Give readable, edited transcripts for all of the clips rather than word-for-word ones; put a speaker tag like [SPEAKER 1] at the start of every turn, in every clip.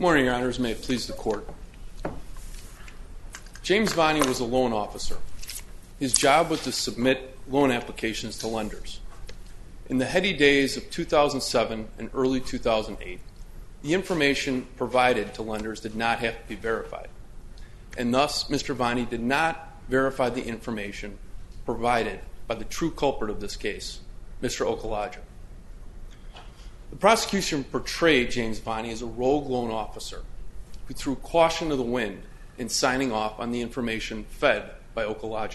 [SPEAKER 1] Morning, Your Honors. May it please the Court. James Vonnie was a loan officer. His job was to submit loan applications to lenders. In the heady days of 2007 and early 2008, the information provided to lenders did not have to be verified, and thus Mr. Vonnie did not verify the information provided by the true culprit of this case, Mr. Okulaja. The prosecution portrayed James Vonnie as a rogue loan officer who threw caution to the wind in signing off on the information fed by Okulaja.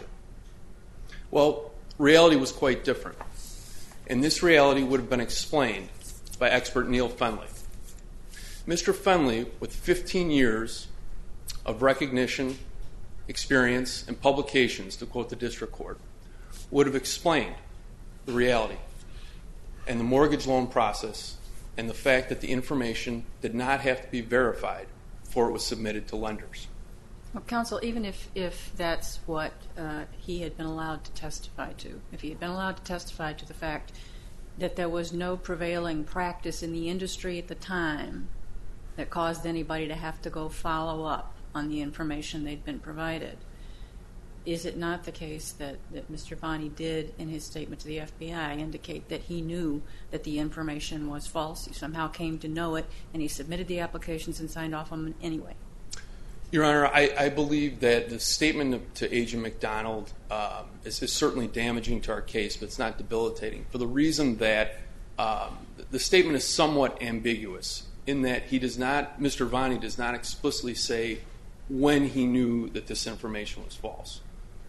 [SPEAKER 1] Well, reality was quite different, and this reality would have been explained by expert Neil Fenley. Mr. Fenley, with 15 years of recognition, experience, and publications, to quote the district court, would have explained the reality and the mortgage loan process and the fact that the information did not have to be verified before it was submitted to lenders.
[SPEAKER 2] Well, counsel, even if that's what he had been allowed to testify to, if he had been allowed to testify to the fact that there was no prevailing practice in the industry at the time that caused anybody to have to go follow up on the information they'd been provided, is it not the case that Mr. Vonnie did, in his statement to the FBI, indicate that he knew that the information was false? He somehow came to know it, and he submitted the applications and signed off on them anyway.
[SPEAKER 1] Your Honor, I believe that the statement to Agent McDonald is certainly damaging to our case, but it's not debilitating, for the reason that the statement is somewhat ambiguous in that Mr. Vonnie does not explicitly say when he knew that this information was false.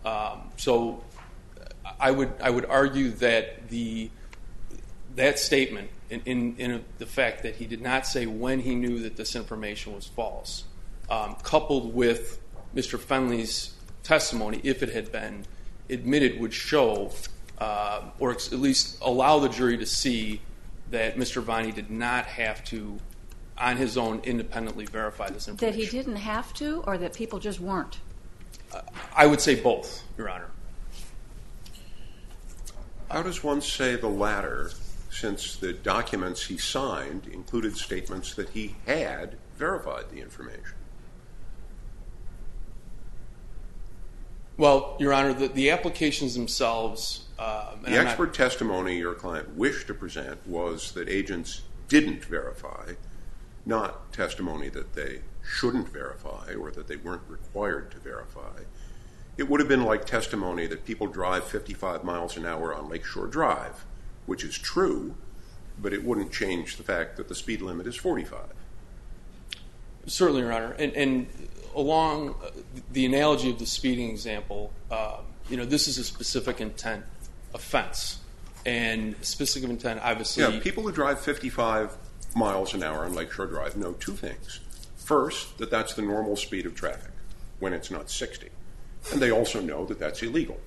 [SPEAKER 1] So I would argue that that statement, in the fact that he did not say when he knew that this information was false, coupled with Mr. Fenley's testimony, if it had been admitted, would show, or at least allow the jury to see, that Mr. Vonnie did not have to, on his own, independently verify this information.
[SPEAKER 2] That he didn't have to, or that people just weren't?
[SPEAKER 1] I would say both, Your Honor.
[SPEAKER 3] How does one say the latter, since the documents he signed included statements that he had verified the information?
[SPEAKER 1] Well, Your Honor, the applications themselves...
[SPEAKER 3] the expert testimony your client wished to present was that agents didn't verify, not testimony that they shouldn't verify or that they weren't required to verify. It would have been like testimony that people drive 55 miles an hour on Lakeshore Drive, which is true, but it wouldn't change the fact that the speed limit is 45.
[SPEAKER 1] Certainly, Your Honor. And along the analogy of the speeding example, this is a specific intent offense. And specific intent, obviously...
[SPEAKER 3] Yeah, people who drive 55 miles an hour on Lakeshore Drive know two things. First, that that's the normal speed of traffic when it's not 60. And they also know that that's illegal.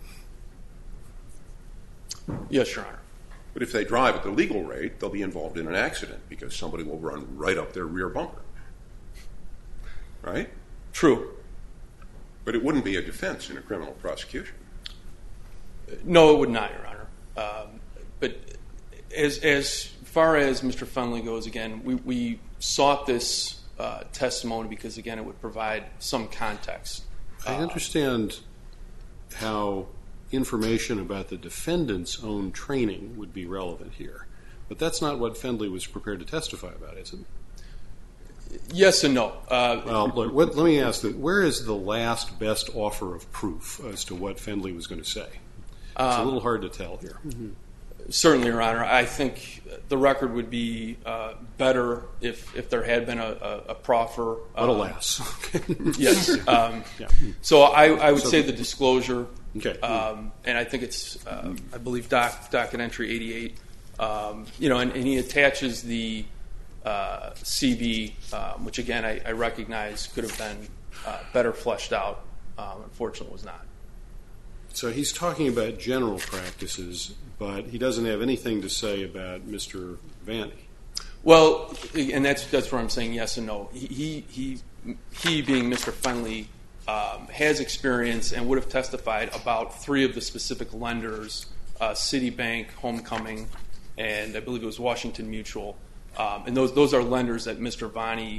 [SPEAKER 1] Yes, Your Honor.
[SPEAKER 3] But if they drive at the legal rate, they'll be involved in an accident because somebody will run right up their rear bumper. Right?
[SPEAKER 1] True.
[SPEAKER 3] But it wouldn't be a defense in a criminal prosecution.
[SPEAKER 1] No, it would not, Your Honor. But as far as Mr. Fenley goes, again, we sought this testimony because, again, it would provide some context.
[SPEAKER 4] I understand how information about the defendant's own training would be relevant here, but that's not what Fenley was prepared to testify about, is it?
[SPEAKER 1] Yes and no.
[SPEAKER 4] Well, look, let me ask, where is the last best offer of proof as to what Fenley was going to say? It's a little hard to tell here.
[SPEAKER 1] Certainly, Your Honor. I think the record would be better if there had been a proffer.
[SPEAKER 4] But alas.
[SPEAKER 1] Yes.
[SPEAKER 4] Yeah.
[SPEAKER 1] So I would say the disclosure,
[SPEAKER 4] okay.
[SPEAKER 1] And I think it's, I believe, docket entry 88. And he attaches the CB, which, again, I recognize could have been better fleshed out. Unfortunately, it was not.
[SPEAKER 4] So he's talking about general practices, but he doesn't have anything to say about Mr. Vonnie.
[SPEAKER 1] Well, and that's where I'm saying yes and no. He being Mr. Fenley, has experience and would have testified about three of the specific lenders, Citibank, Homecoming, and I believe it was Washington Mutual. And those are lenders that Mr. Vonnie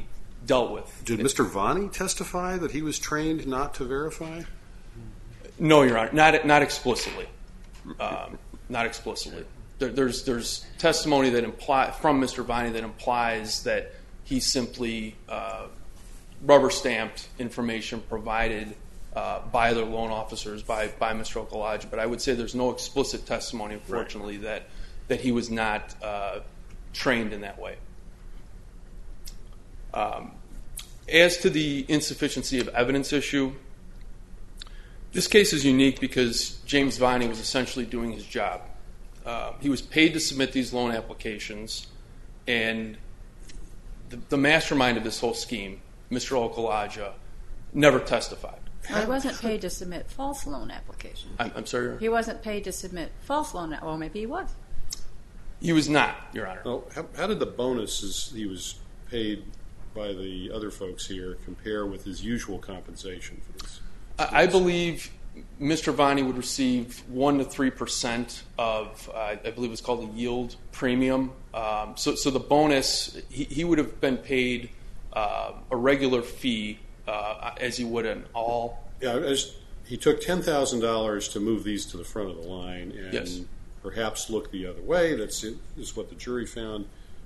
[SPEAKER 1] dealt with.
[SPEAKER 4] Did Mr. Vani testify that he was trained not to verify?
[SPEAKER 1] No, Your Honor, not explicitly. Not explicitly. There's testimony that from Mr. Vani that implies that he simply rubber-stamped information provided by other loan officers, by Mr. Okulaja. But I would say there's no explicit testimony, unfortunately, that he was not trained in that way. As to the insufficiency of evidence issue, this case is unique because James Vani was essentially doing his job. He was paid to submit these loan applications, and the mastermind of this whole scheme, Mr. Okulaja, never testified.
[SPEAKER 2] He wasn't paid to submit false loan applications.
[SPEAKER 1] I'm sorry, Your Honor?
[SPEAKER 2] He wasn't paid to submit false loan, well, maybe he was.
[SPEAKER 1] He was not, Your Honor.
[SPEAKER 4] Well, how did the bonuses he was paid by the other folks here compare with his usual compensation for this?
[SPEAKER 1] I believe Mr. Vani would receive 1 to 3% of, I believe it's called a yield premium. So the bonus, he would have been paid a regular fee as he would in all.
[SPEAKER 4] Yeah, he took $10,000 to move these to the front of the line and
[SPEAKER 1] Yes.
[SPEAKER 4] perhaps look the other way. That's what the jury found.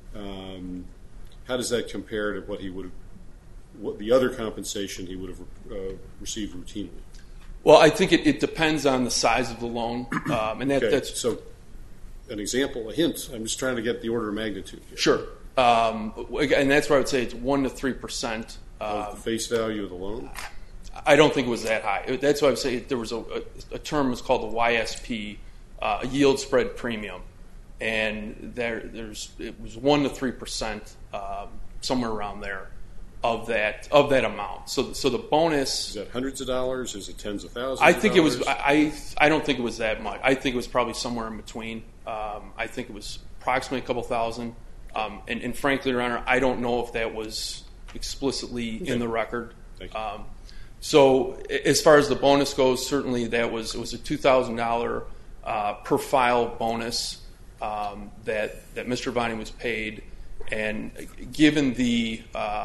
[SPEAKER 4] How does that compare to what the other compensation he would have received routinely?
[SPEAKER 1] Well, I think it depends on the size of the loan, and that's
[SPEAKER 4] so. An example, a hint. I'm just trying to get the order of magnitude here.
[SPEAKER 1] sure. And that's where I would say it's 1 to 3%.
[SPEAKER 4] Of the face value of the loan?
[SPEAKER 1] I don't think it was that high. That's why I would say there was a term was called the YSP, a yield spread premium, and it was 1 to 3%, somewhere around there, of that amount. So the bonus,
[SPEAKER 4] Is that hundreds of dollars? Is it tens of thousands?
[SPEAKER 1] I think
[SPEAKER 4] of
[SPEAKER 1] it was.
[SPEAKER 4] dollars?
[SPEAKER 1] I don't think it was that much. I think it was probably somewhere in between. I think it was approximately a couple thousand. And frankly, Your Honor, I don't know if that was explicitly in the record.
[SPEAKER 4] Thank you.
[SPEAKER 1] So as far as the bonus goes, certainly it was a $2,000 per file bonus that Mr. Vani was paid, and given the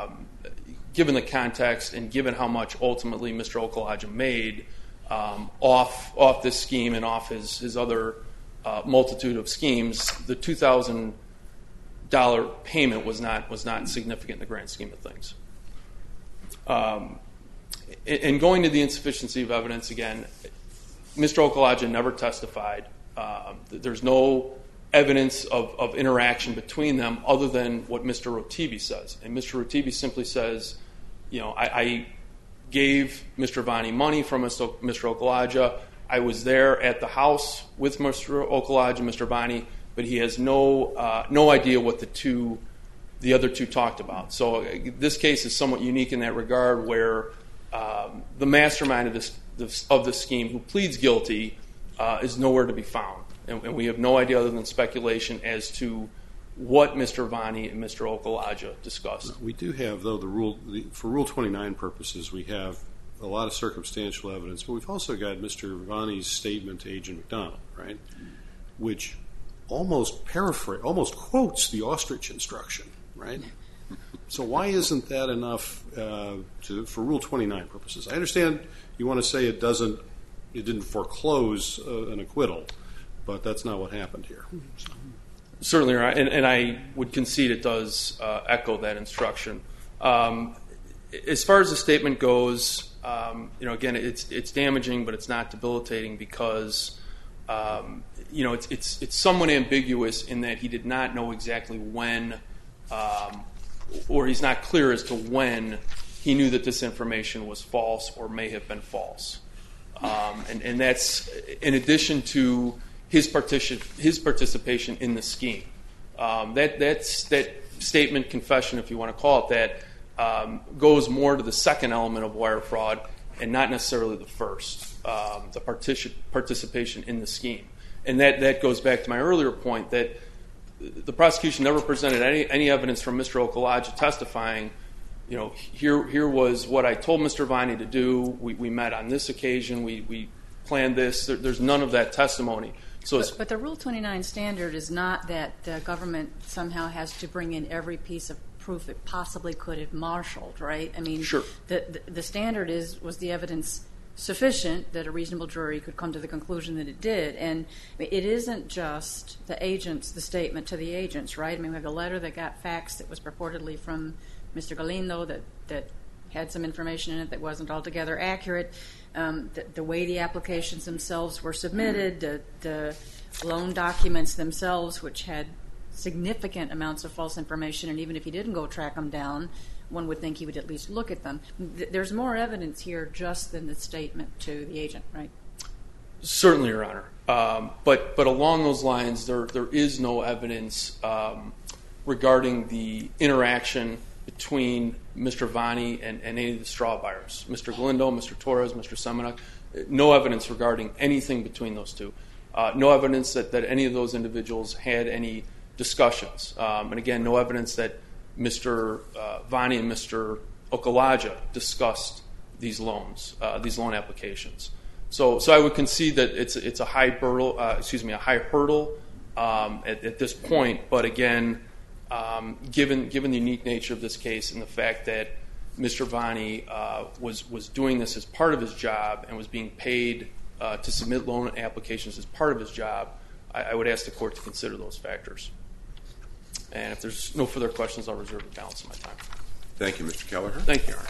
[SPEAKER 1] context and given how much ultimately Mr. Okulaja made off this scheme and off his other multitude of schemes, the $2,000 payment was not significant in the grand scheme of things. And going to the insufficiency of evidence again, Mr. Okulaja never testified. There's no evidence of interaction between them other than what Mr. Rotibi says. And Mr. Rotibi simply says, I gave Mr. Vani money from Mr. Okulaja. I was there at the house with Mr. Okulaja and Mr. Vani, but he has no idea what the other two talked about. So this case is somewhat unique in that regard, where the mastermind of this scheme, who pleads guilty, is nowhere to be found, and we have no idea other than speculation as to what Mr. Vani and Mr. Okulaja discussed.
[SPEAKER 4] We do have, though, for Rule 29 purposes, we have a lot of circumstantial evidence, but we've also got Mr. Vani's statement to Agent McDonald, right, which almost quotes the ostrich instruction, right? So why isn't that enough for Rule 29 purposes? I understand you want to say it didn't foreclose an acquittal, but that's not what happened here.
[SPEAKER 1] Certainly, and I would concede it does echo that instruction. As far as the statement goes, again, it's damaging, but it's not debilitating because it's somewhat ambiguous in that he did not know exactly when, or he's not clear as to when he knew that this information was false or may have been false, and that's in addition to his participation in the scheme. That statement, confession, if you want to call it that, goes more to the second element of wire fraud and not necessarily the first, the participation in the scheme. And that goes back to my earlier point that the prosecution never presented any evidence from Mr. Okulaja testifying, here was what I told Mr. Vani to do. We met on this occasion. We planned this. There's none of that testimony.
[SPEAKER 2] But the Rule 29 standard is not that the government somehow has to bring in every piece of proof it possibly could have marshaled, right? I mean,
[SPEAKER 1] Sure.
[SPEAKER 2] The standard was the evidence sufficient that a reasonable jury could come to the conclusion that it did. And it isn't just the statement to the agents, right? I mean, we have a letter that got faxed that was purportedly from Mr. Galindo that had some information in it that wasn't altogether accurate. The way the applications themselves were submitted, the loan documents themselves, which had significant amounts of false information, and even if he didn't go track them down, one would think he would at least look at them. There's more evidence here just than the statement to the agent, right?
[SPEAKER 1] Certainly, Your Honor. But along those lines, there is no evidence regarding the interaction between Mr. Vanni and any of the straw buyers, Mr. Galindo, Mr. Torres, Mr. Semenuk. No evidence regarding anything between those two. No evidence that any of those individuals had any discussions. And again, no evidence that Mr. Vanni and Mr. Okalaja discussed these loan applications. So I would concede that it's a high hurdle at this point. But again, given the unique nature of this case and the fact that Mr. Vanni was doing this as part of his job and was being paid to submit loan applications as part of his job, I would ask the court to consider those factors. And if there's no further questions, I'll reserve the balance of my time.
[SPEAKER 3] Thank you, Mr. Kelleher.
[SPEAKER 1] Thank you, Your Honor.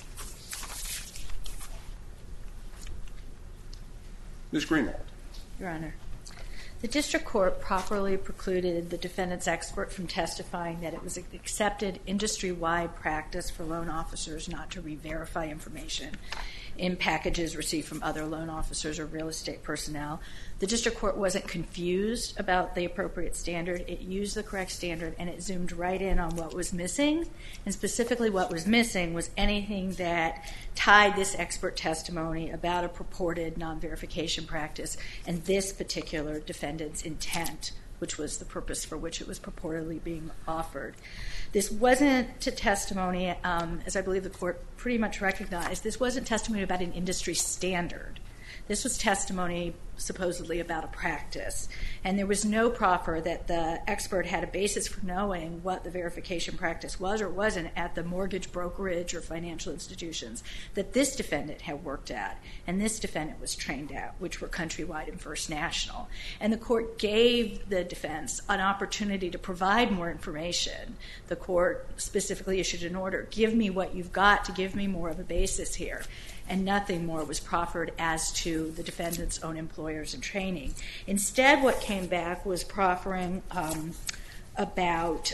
[SPEAKER 3] Ms. Greenwald.
[SPEAKER 5] Your Honor, the district court properly precluded the defendant's expert from testifying that it was an accepted industry-wide practice for loan officers not to re-verify information in packages received from other loan officers or real estate personnel. The district court wasn't confused about the appropriate standard. It used the correct standard, and it zoomed right in on what was missing. And specifically what was missing was anything that tied this expert testimony about a purported non-verification practice and this particular defendant's intent, which was the purpose for which it was purportedly being offered. This wasn't a testimony, as I believe the court pretty much recognized, this wasn't testimony about an industry standard. This was testimony supposedly about a practice. And there was no proffer that the expert had a basis for knowing what the verification practice was or wasn't at the mortgage brokerage or financial institutions that this defendant had worked at and this defendant was trained at, which were Countrywide and First National. And the court gave the defense an opportunity to provide more information. The court specifically issued an order, give me what you've got to give me more of a basis here. And nothing more was proffered as to the defendant's own employers and training. Instead, what came back was proffering about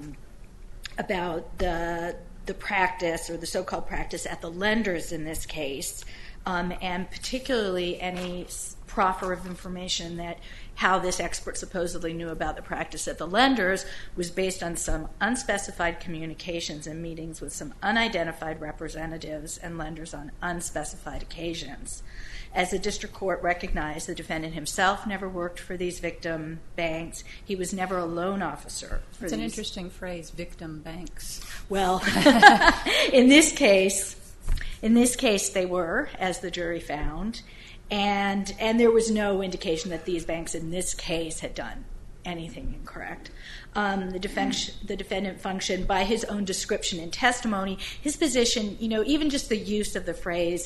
[SPEAKER 5] the practice or the so-called practice at the lenders in this case, and particularly any proffer of information that how this expert supposedly knew about the practice at the lenders was based on some unspecified communications and meetings with some unidentified representatives and lenders on unspecified occasions. As the district court recognized, the defendant himself never worked for these victim banks. He was never a loan officer for
[SPEAKER 2] It's an interesting phrase, victim banks.
[SPEAKER 5] Well, in this case they were, as the jury found, and there was no indication that these banks in this case had done anything incorrect. The defendant functioned by his own description and testimony. His position, even just the use of the phrase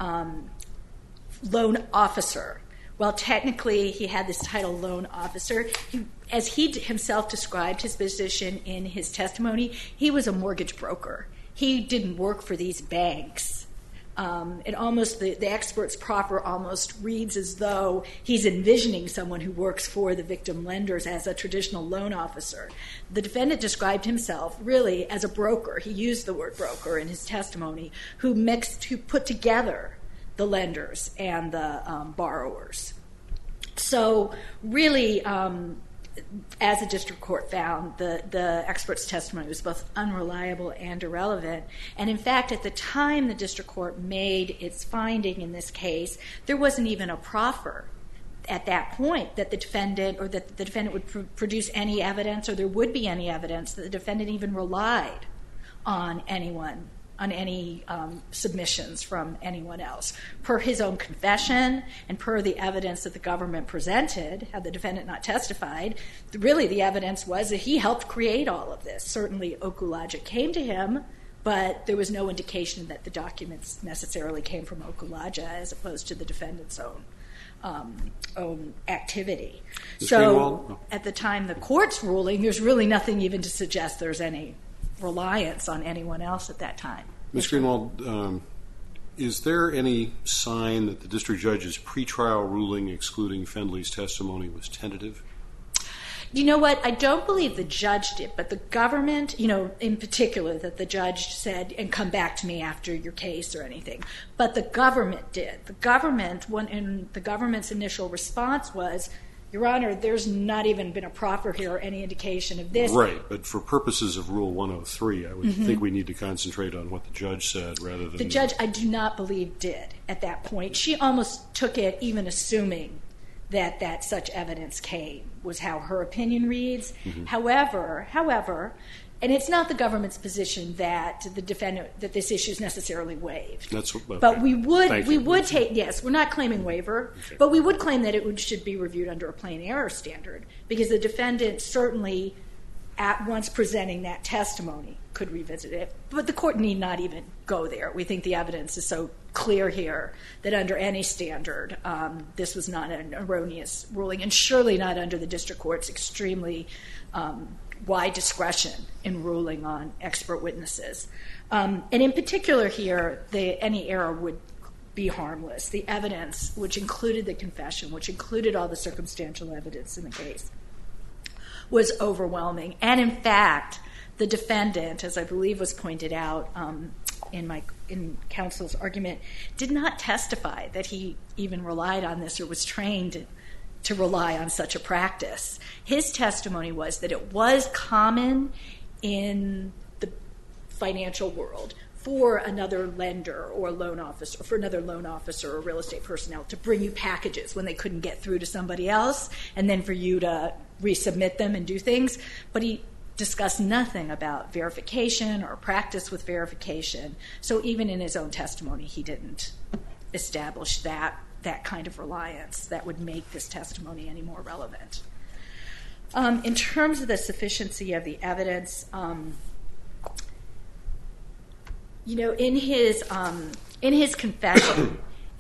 [SPEAKER 5] loan officer, while technically he had this title loan officer, as he himself described his position in his testimony, he was a mortgage broker. He didn't work for these banks. It almost, the expert's proffer almost reads as though he's envisioning someone who works for the victim lenders as a traditional loan officer. The defendant described himself really as a broker. He used the word broker in his testimony, who put together the lenders and the borrowers. So really, as the district court found, the expert's testimony was both unreliable and irrelevant. And in fact, at the time the district court made its finding in this case, there wasn't even a proffer at that point that the defendant would produce any evidence, or there would be any evidence that the defendant even relied on anyone submissions from anyone else. Per his own confession and per the evidence that the government presented, had the defendant not testified, really the evidence was that he helped create all of this. Certainly Okulaja came to him, but there was no indication that the documents necessarily came from Okulaja as opposed to the defendant's own activity. So at the time the court's ruling, there's really nothing even to suggest there's any reliance on anyone else at that time.
[SPEAKER 4] Ms. Greenwald, is there any sign that the district judge's pretrial ruling excluding Fendley's testimony was tentative?
[SPEAKER 5] You know what? I don't believe the judge did, but the government, in particular, that the judge said, and come back to me after your case or anything. But the government did. The government's initial response was, Your Honor, there's not even been a proffer here or any indication of this.
[SPEAKER 4] Right, but for purposes of Rule 103, I would think we need to concentrate on what the judge said rather than...
[SPEAKER 5] The judge, I do not believe, did at that point. She almost took it, even assuming that such evidence came, was how her opinion reads. However, and it's not the government's position that this issue is necessarily waived.
[SPEAKER 4] Okay.
[SPEAKER 5] But we would take, yes, we're not claiming waiver, but we would claim that it should be reviewed under a plain error standard, because the defendant certainly, at once presenting that testimony, could revisit it. But the court need not even go there. We think the evidence is so clear here that under any standard, this was not an erroneous ruling, and surely not under the district court's extremely wide discretion in ruling on expert witnesses. And in particular here, any error would be harmless. The evidence, which included the confession, which included all the circumstantial evidence in the case, was overwhelming. And in fact, the defendant, as I believe was pointed out in counsel's argument, did not testify that he even relied on this or was trained to rely on such a practice. His testimony was that it was common in the financial world for another lender or loan officer, for another loan officer or real estate personnel to bring you packages when they couldn't get through to somebody else, and then for you to resubmit them and do things. But he discussed nothing about verification or practice with verification. So even in his own testimony, he didn't establish that kind of reliance that would make this testimony any more relevant. In terms of the sufficiency of the evidence, in his confession,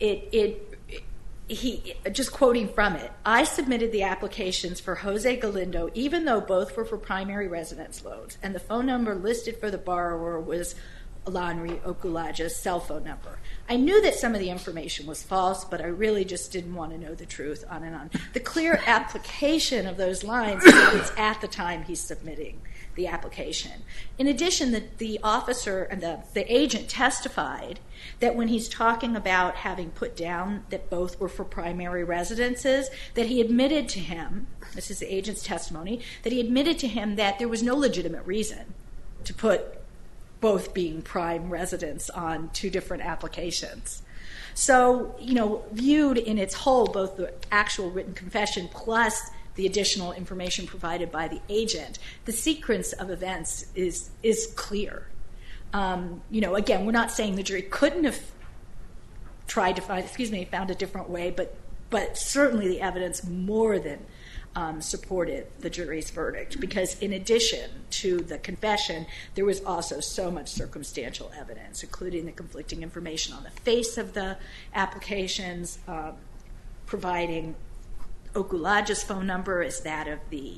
[SPEAKER 5] he just quoting from it, I submitted the applications for Jose Galindo, even though both were for primary residence loans, and the phone number listed for the borrower was Lanry Okulaja's cell phone number. I knew that some of the information was false, but I really just didn't want to know the truth, on and on. The clear application of those lines is at the time he's submitting the application. In addition, the officer and the agent testified that when he's talking about having put down that both were for primary residences, that he admitted to him, this is the agent's testimony, that he admitted to him that there was no legitimate reason to put both being prime residents on two different applications. So, viewed in its whole, both the actual written confession plus the additional information provided by the agent, the sequence of events is clear. Again, we're not saying the jury couldn't have tried to found a different way, but certainly the evidence more than supported the jury's verdict, because in addition to the confession, there was also so much circumstantial evidence, including the conflicting information on the face of the applications, providing Okulaja's phone number as that of the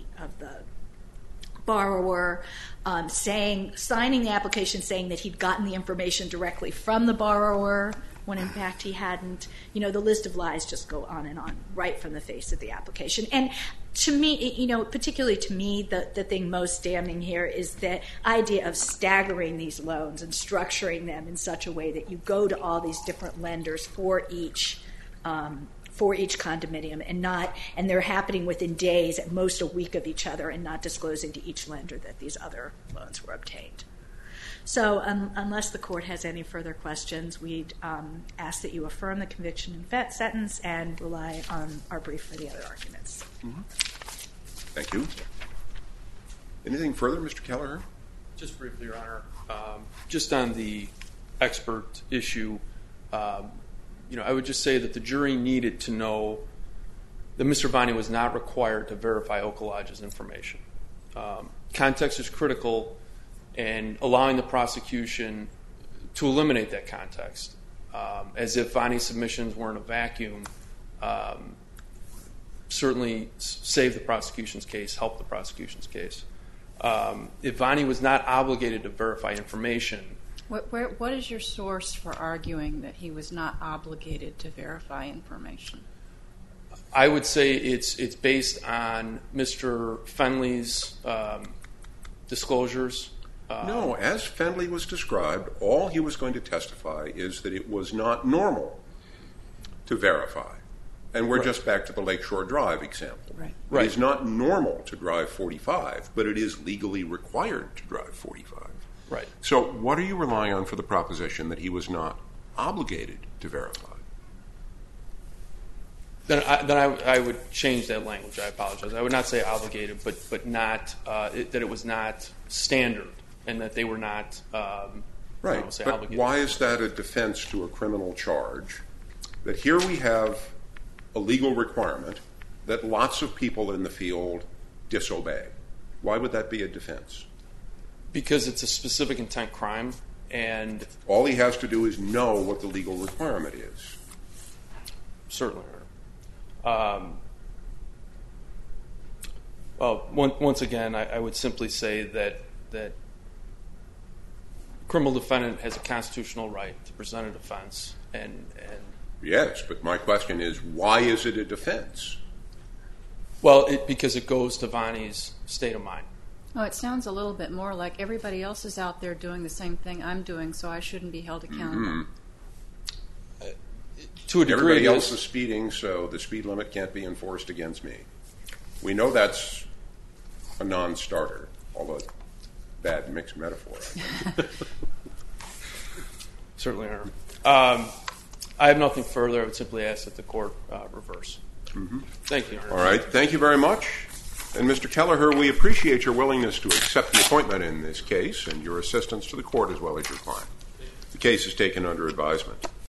[SPEAKER 5] borrower, signing the application saying that he'd gotten the information directly from the borrower when in fact he hadn't. The list of lies just go on and on right from the face of the application. And to me, particularly to me, the thing most damning here is the idea of staggering these loans and structuring them in such a way that you go to all these different lenders for each condominium, and they're happening within days, at most a week of each other, and not disclosing to each lender that these other loans were obtained. So unless the court has any further questions, we'd ask that you affirm the conviction and sentence and rely on our brief for the other arguments.
[SPEAKER 3] Mm-hmm. Thank you. Anything further, Mr. Kelleher?
[SPEAKER 1] Just briefly, Your Honor. Just on the expert issue, I would just say that the jury needed to know that Mr. Vanni was not required to verify Okolodge's information. Context is critical, and allowing the prosecution to eliminate that context, as if Vanni's submissions were in a vacuum, certainly saved the prosecution's case, helped the prosecution's case. If Vanni was not obligated to verify information...
[SPEAKER 2] What is your source for arguing that he was not obligated to verify information?
[SPEAKER 1] I would say it's based on Mr. Fenley's disclosures.
[SPEAKER 3] No, as Fenley was described, all he was going to testify is that it was not normal to verify. And we're just back to the Lakeshore Drive example.
[SPEAKER 1] Right.
[SPEAKER 3] It is not normal to drive 45, but it is legally required to drive 45.
[SPEAKER 1] Right.
[SPEAKER 3] So what are you relying on for the proposition that he was not obligated to verify?
[SPEAKER 1] Then I would change that language. I apologize. I would not say obligated, but not that it was not standard and that they were not.
[SPEAKER 3] Right.
[SPEAKER 1] Say
[SPEAKER 3] but
[SPEAKER 1] obligated.
[SPEAKER 3] Why is that a defense to a criminal charge? That here we have a legal requirement that lots of people in the field disobey. Why would that be a defense?
[SPEAKER 1] Because it's a specific intent crime, and
[SPEAKER 3] all he has to do is know what the legal requirement is.
[SPEAKER 1] Certainly. Well, once again, I would simply say that a criminal defendant has a constitutional right to present a defense. And
[SPEAKER 3] yes, but my question is, why is it a defense?
[SPEAKER 1] Well, because it goes to Vanni's state of mind.
[SPEAKER 2] Oh, it sounds a little bit more like everybody else is out there doing the same thing I'm doing, so I shouldn't be held accountable.
[SPEAKER 1] To a degree,
[SPEAKER 3] everybody else is speeding, so the speed limit can't be enforced against me. We know that's a non-starter, although bad mixed metaphor.
[SPEAKER 1] Certainly, Your Honor. I have nothing further. I would simply ask that the court reverse. Thank you, Your Honor.
[SPEAKER 3] All right. Thank you very much. And Mr. Kelleher, we appreciate your willingness to accept the appointment in this case and your assistance to the court as well as your client. The case is taken under advisement.